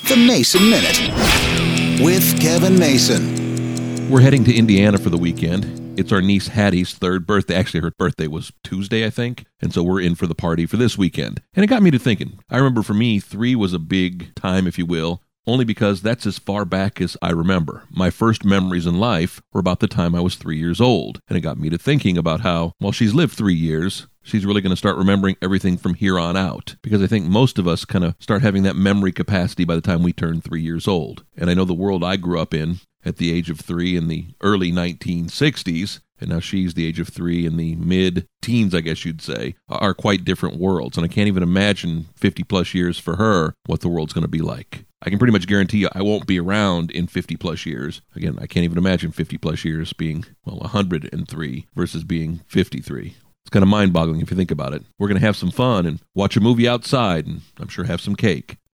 The Mason Minute with Kevin Mason. We're heading to Indiana for the weekend. It's our niece Hattie's third birthday. Actually, her birthday was Tuesday, I think. And so we're in for the party for this weekend. And it got me to thinking. I remember for me, 3 was a big time, if you will, only because that's as far back as I remember. My first memories in life were about the time I was 3 years old. And it got me to thinking about how, while she's lived 3 years, she's really going to start remembering everything from here on out. Because I think most of us kind of start having that memory capacity by the time we turn 3 years old. And I know the world I grew up in at the age of 3 in the early 1960s, and now she's the age of 3 in the mid-teens, I guess you'd say, are quite different worlds. And I can't even imagine 50 plus years for her what the world's going to be like. I can pretty much guarantee you I won't be around in 50 plus years. Again, I can't even imagine 50 plus years being, 103 versus being 53. It's kind of mind-boggling if you think about it. We're going to have some fun and watch a movie outside and I'm sure have some cake.